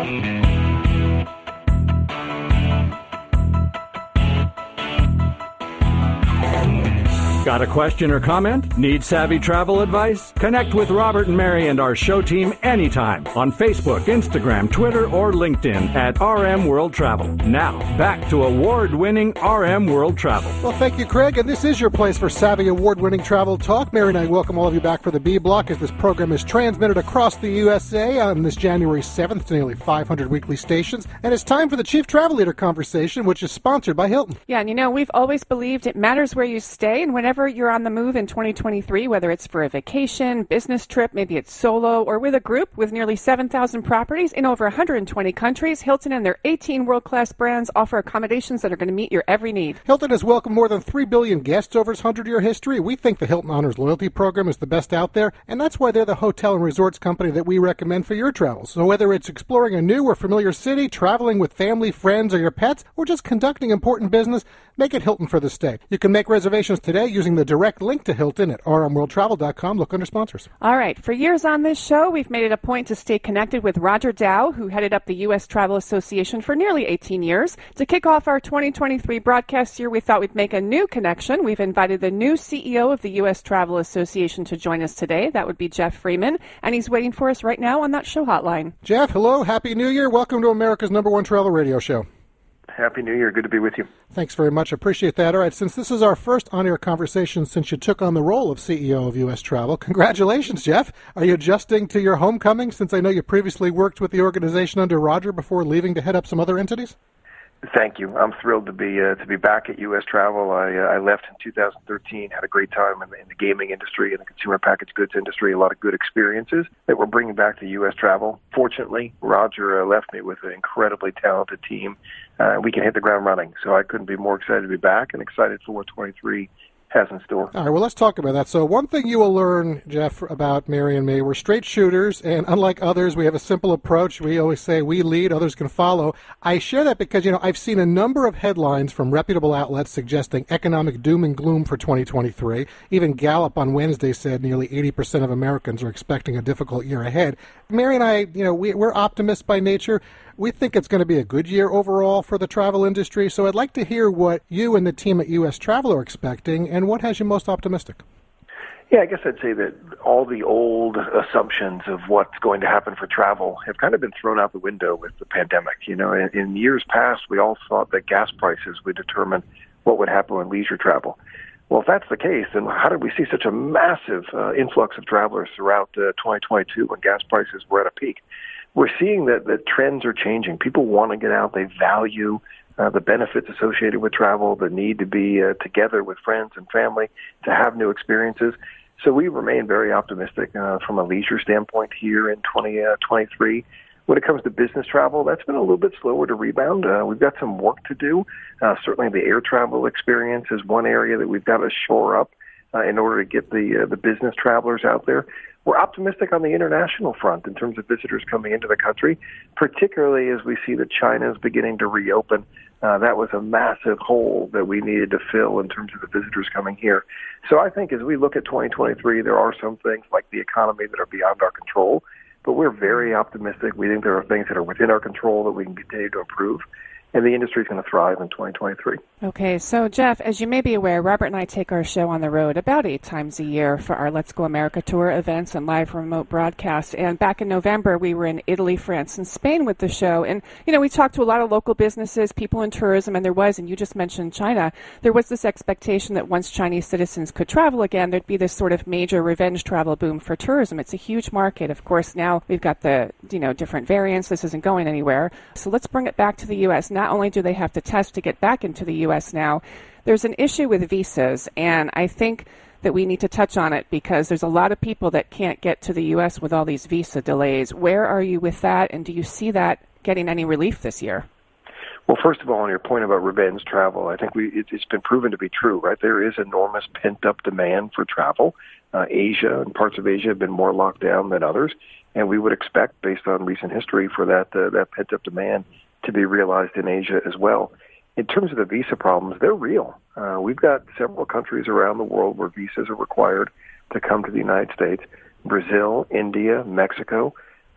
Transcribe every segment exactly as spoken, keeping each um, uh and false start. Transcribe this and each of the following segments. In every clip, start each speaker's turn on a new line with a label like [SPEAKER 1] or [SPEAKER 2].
[SPEAKER 1] Got a question or comment? Need savvy travel advice? Connect with Robert and Mary and our show team anytime on Facebook, Instagram, Twitter, or LinkedIn at R M World Travel. Now, back to award-winning R M World Travel.
[SPEAKER 2] Well, thank you, Craig, and this is your place for savvy award-winning travel talk. Mary and I welcome all of you back for the B Block as this program is transmitted across the U S A on this January seventh to nearly five hundred weekly stations. And it's time for the Chief Travel Leader Conversation, which is sponsored by Hilton.
[SPEAKER 3] Yeah, and you know, we've always believed it matters where you stay, and whenever you're on the move in twenty twenty-three, whether it's for a vacation, business trip, maybe it's solo, or with a group with nearly seven thousand properties in over one hundred twenty countries, Hilton and their eighteen world-class brands offer accommodations that are going to meet your every need.
[SPEAKER 2] Hilton has welcomed more than three billion guests over its one hundred-year history. We think the Hilton Honors Loyalty Program is the best out there, and that's why they're the hotel and resorts company that we recommend for your travels. So whether it's exploring a new or familiar city, traveling with family, friends, or your pets, or just conducting important business, make it Hilton for the stay. You can make reservations today using the direct link to Hilton at r m world travel dot com. Look under sponsors.
[SPEAKER 3] All right. For years on this show, we've made it a point to stay connected with Roger Dow, who headed up the U S Travel Association for nearly eighteen years. To kick off our twenty twenty-three broadcast year, we thought we'd make a new connection. We've invited the new C E O of the U S Travel Association to join us today. That would be Jeff Freeman, and he's waiting for us right now on that show hotline.
[SPEAKER 2] Jeff, hello. Happy New Year. Welcome to America's number one travel radio show.
[SPEAKER 4] Happy New Year. Good to be with you.
[SPEAKER 2] Thanks very much. Appreciate that. All right, since this is our first on-air conversation since you took on the role of C E O of U S Travel, congratulations, Jeff. Are you adjusting to your homecoming since I know you previously worked with the organization under Roger before leaving to head up some other entities?
[SPEAKER 4] Thank you. I'm thrilled to be uh, to be back at U S Travel. I, uh, I left in two thousand thirteen, had a great time in the, in the gaming industry and the consumer packaged goods industry, a lot of good experiences that we're bringing back to U S Travel. Fortunately, Roger uh, left me with an incredibly talented team. Uh, we can hit the ground running, so I couldn't be more excited to be back and excited for what twenty-three has in store.
[SPEAKER 2] All right, well, let's talk about that. So one thing you will learn, Jeff, about Mary and me, we're straight shooters, and unlike others, we have a simple approach. We always say we lead, others can follow. I share that because, you know, I've seen a number of headlines from reputable outlets suggesting economic doom and gloom for twenty twenty-three. Even Gallup on Wednesday said nearly eighty percent of Americans are expecting a difficult year ahead. Mary and I, you know, we, we're optimists by nature. We think it's going to be a good year overall for the travel industry, so I'd like to hear what you and the team at U S Travel are expecting, and what has you most optimistic?
[SPEAKER 4] Yeah, I guess I'd say that all the old assumptions of what's going to happen for travel have kind of been thrown out the window with the pandemic. You know, in, in years past, we all thought that gas prices would determine what would happen with leisure travel. Well, if that's the case, then how did we see such a massive uh, influx of travelers throughout uh, twenty twenty-two when gas prices were at a peak? We're seeing that the trends are changing. People want to get out. They value uh, the benefits associated with travel, the need to be uh, together with friends and family, to have new experiences. So we remain very optimistic uh, from a leisure standpoint here in twenty twenty-three. When it comes to business travel, that's been a little bit slower to rebound. Uh, we've got some work to do. Uh, certainly the air travel experience is one area that we've got to shore up uh, in order to get the uh, the business travelers out there. We're optimistic on the international front in terms of visitors coming into the country, particularly as we see that China is beginning to reopen. Uh, that was a massive hole that we needed to fill in terms of the visitors coming here. So I think as we look at twenty twenty-three, there are some things like the economy that are beyond our control, but we're very optimistic. We think there are things that are within our control that we can continue to improve, and the industry is going to thrive in twenty twenty-three.
[SPEAKER 3] Okay, so Jeff, as you may be aware, Robert and I take our show on the road about eight times a year for our Let's Go America tour events and live remote broadcasts. And back in November, we were in Italy, France, and Spain with the show. And, you know, we talked to a lot of local businesses, people in tourism, and there was, and you just mentioned China, there was this expectation that once Chinese citizens could travel again, there'd be this sort of major revenge travel boom for tourism. It's a huge market. Of course, now we've got the, you know, different variants. This isn't going anywhere. So let's bring it back to the U S. Not only do they have to test to get back into the U S now, there's an issue with visas, and I think that we need to touch on it because there's a lot of people that can't get to the U S with all these visa delays. Where are you with that, and do you see that getting any relief this year?
[SPEAKER 4] Well, first of all, on your point about revenge travel, I think we it, it's been proven to be true, right? There is enormous pent-up demand for travel. Uh, Asia and parts of Asia have been more locked down than others, and we would expect, based on recent history, for that uh, that pent-up demand to be realized in Asia as well. In terms of the visa problems, they're real. Uh, we've got several countries around the world where visas are required to come to the United States. Brazil, India, Mexico.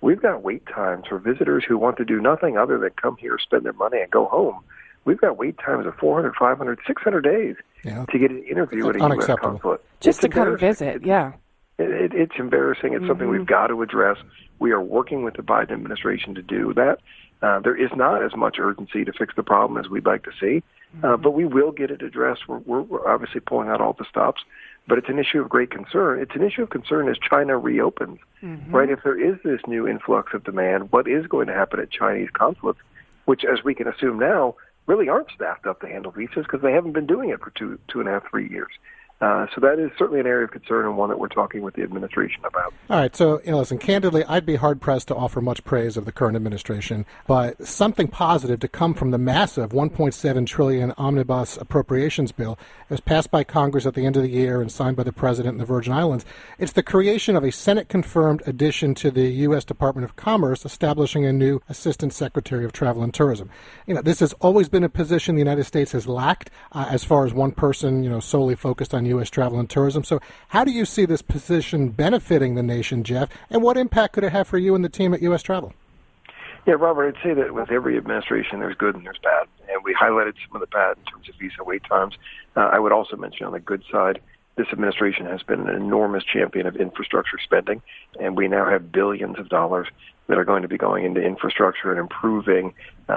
[SPEAKER 4] we've got wait times for visitors who want to do nothing other than come here, spend their money, and go home. We've got wait times of four hundred, five hundred, six hundred days yeah. to get an interview at a U S consulate.
[SPEAKER 3] Just
[SPEAKER 4] it's
[SPEAKER 3] to come visit, yeah.
[SPEAKER 4] It, it, it's embarrassing. It's mm-hmm. something we've got to address. We are working with the Biden administration to do that. Uh, there is not as much urgency to fix the problem as we'd like to see, uh, mm-hmm. but we will get it addressed. We're, we're, we're obviously pulling out all the stops, but it's an issue of great concern. It's an issue of concern as China reopens, mm-hmm. right? If there is this new influx of demand, what is going to happen at Chinese consulates, which, as we can assume now, really aren't staffed up to handle visas because they haven't been doing it for two, two and a half, three years. Uh, so that is certainly an area of concern and one that we're talking with the administration about.
[SPEAKER 2] All right. So, you know, listen, candidly, I'd be hard-pressed to offer much praise of the current administration, but something positive to come from the massive one point seven trillion dollars omnibus appropriations bill that was passed by Congress at the end of the year and signed by the President in the Virgin Islands. It's the creation of a Senate-confirmed addition to the U S Department of Commerce, establishing a new Assistant Secretary of Travel and Tourism. You know, this has always been a position the United States has lacked uh, as far as one person, you know, solely focused on U S travel and tourism. So how do you see this position benefiting the nation, Jeff, and what impact could it have for you and the team at U S Travel?
[SPEAKER 4] Yeah, Robert, I'd say that with every administration, there's good and there's bad, and we highlighted some of the bad in terms of visa wait times. Uh, I would also mention on the good side, this administration has been an enormous champion of infrastructure spending, and we now have billions of dollars that are going to be going into infrastructure and improving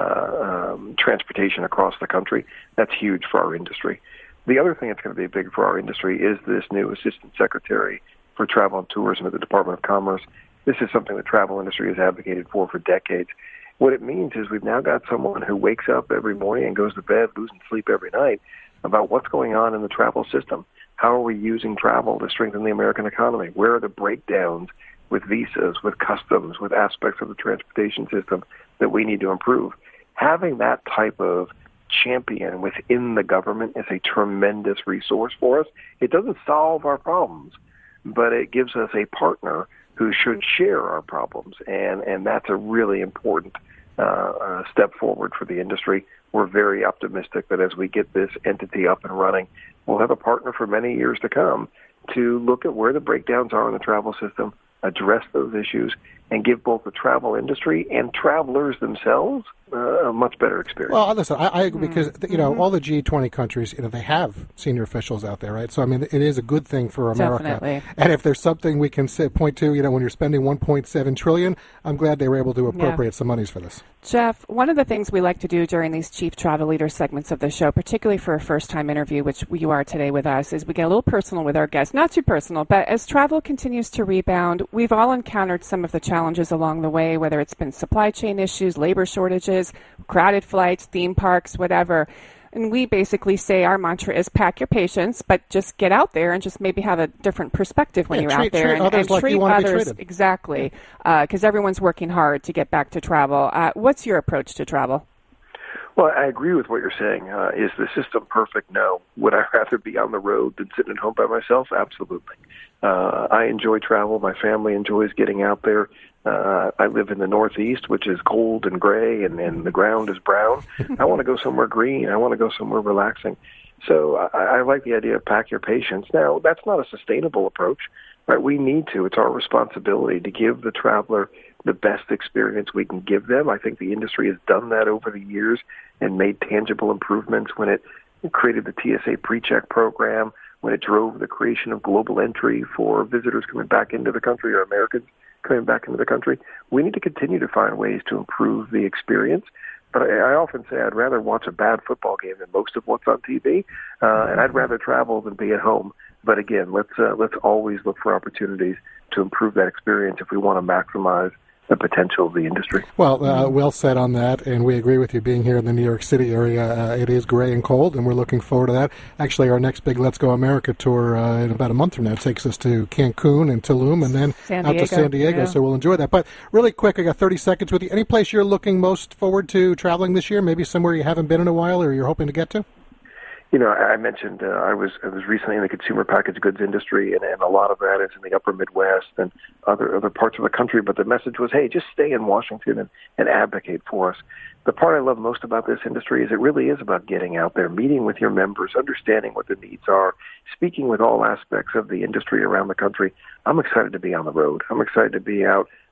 [SPEAKER 4] uh, um, transportation across the country. That's huge for our industry. The other thing that's going to be big for our industry is this new Assistant Secretary for Travel and Tourism at the Department of Commerce. This is something the travel industry has advocated for for decades. What it means is we've now got someone who wakes up every morning and goes to bed losing sleep every night about what's going on in the travel system. How are we using travel to strengthen the American economy? Where are the breakdowns with visas, with customs, with aspects of the transportation system that we need to improve? Having that type of champion within the government is a tremendous resource for us. It doesn't solve our problems, but it gives us a partner who should share our problems, and, and that's a really important uh, uh, step forward for the industry. We're very optimistic that as we get this entity up and running, we'll have a partner for many years to come to look at where the breakdowns are in the travel system, address those issues, and give both the travel industry and travelers themselves uh, a much better experience.
[SPEAKER 2] Well, listen, I, I agree because, you know, mm-hmm. all the G twenty countries, you know, they have senior officials out there, right? So, I mean, it is a good thing for America.
[SPEAKER 3] Definitely.
[SPEAKER 2] And if there's something we can say, point to, you know, when you're spending one point seven trillion dollars, I'm glad they were able to appropriate yeah. some monies for this.
[SPEAKER 3] Jeff, one of the things we like to do during these Chief Travel Leader segments of the show, particularly for a first-time interview, which you are today with us, is we get a little personal with our guests. Not too personal, but as travel continues to rebound, we've all encountered some of the challenges along the way, whether it's been supply chain issues, labor shortages, crowded flights, theme parks, whatever. And we basically say our mantra is pack your patience, but just get out there and just maybe have a different perspective when
[SPEAKER 2] yeah,
[SPEAKER 3] you're
[SPEAKER 2] treat,
[SPEAKER 3] out there.
[SPEAKER 2] Treat
[SPEAKER 3] and,
[SPEAKER 2] others
[SPEAKER 3] and
[SPEAKER 2] like
[SPEAKER 3] treat
[SPEAKER 2] you want
[SPEAKER 3] others,
[SPEAKER 2] to be treated.
[SPEAKER 3] Exactly, because uh, everyone's working hard to get back to travel. Uh, what's your approach to travel?
[SPEAKER 4] Well, I agree with what you're saying. Uh, is the system perfect? No. Would I rather be on the road than sitting at home by myself? Absolutely. Uh, I enjoy travel. My family enjoys getting out there. Uh, I live in the Northeast, which is cold and gray, and, and the ground is brown. I want to go somewhere green. I want to go somewhere relaxing. So I, I like the idea of pack your patience. Now, that's not a sustainable approach, right? We need to. It's our responsibility to give the traveler the best experience we can give them. I think the industry has done that over the years and made tangible improvements when it created the T S A PreCheck program, when it drove the creation of global entry for visitors coming back into the country or Americans coming back into the country. We need to continue to find ways to improve the experience. But I, I often say I'd rather watch a bad football game than most of what's on T V, uh, and I'd rather travel than be at home. But again, let's uh, let's always look for opportunities to improve that experience if we want to maximize the potential of the industry.
[SPEAKER 2] Well, uh, well said on that, and we agree with you. Being here in the New York City area, uh, it is gray and cold, and we're looking forward to that. Actually, our next big Let's Go America tour uh, in about a month from now takes us to Cancun and Tulum, and then
[SPEAKER 3] San
[SPEAKER 2] out
[SPEAKER 3] Diego.
[SPEAKER 2] to San Diego,
[SPEAKER 3] Yeah.
[SPEAKER 2] so we'll enjoy that. But really quick, I got thirty seconds with you. Any place you're looking most forward to traveling this year, maybe somewhere you haven't been in a while or you're hoping to get to?
[SPEAKER 4] You know, I mentioned uh, I was I was recently in the consumer packaged goods industry, and, and a lot of that is in the upper Midwest and other other parts of the country. But the message was, hey, just stay in Washington and, and advocate for us. The part I love most about this industry is it really is about getting out there, meeting with your members, understanding what the needs are, speaking with all aspects of the industry around the country. I'm excited to be on the road. I'm excited to be out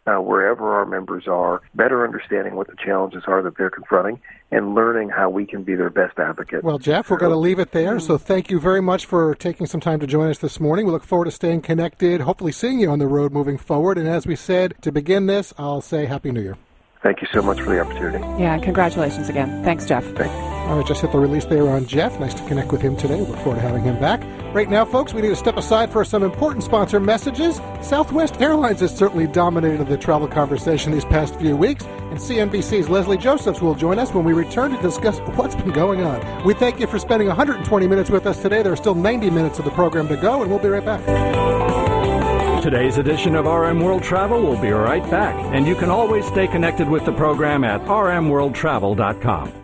[SPEAKER 4] uh, wherever our members are, better understanding what the challenges are that they're confronting, and learning how we can be their best advocate.
[SPEAKER 2] Well, Jeff, we're going to leave it there. So thank you very much for taking some time to join us this morning. We look forward to staying connected, hopefully seeing you on the road moving forward. And as we said, to begin this, I'll say Happy New Year.
[SPEAKER 4] Thank you so much for the opportunity.
[SPEAKER 3] Yeah, and congratulations again. Thanks, Jeff.
[SPEAKER 4] Thank you.
[SPEAKER 2] All right, just hit the release there on Jeff. Nice to connect with him today. We look forward to having him back. Right now, folks, we need to step aside for some important sponsor messages. Southwest Airlines has certainly dominated the travel conversation these past few weeks, and C N B C's Leslie Josephs will join us when we return to discuss what's been going on. We thank you for spending one hundred twenty minutes with us today. There are still ninety minutes of the program to go, and we'll be right back.
[SPEAKER 1] Today's edition of R M World Travel will be right back, and you can always stay connected with the program at r m world travel dot com.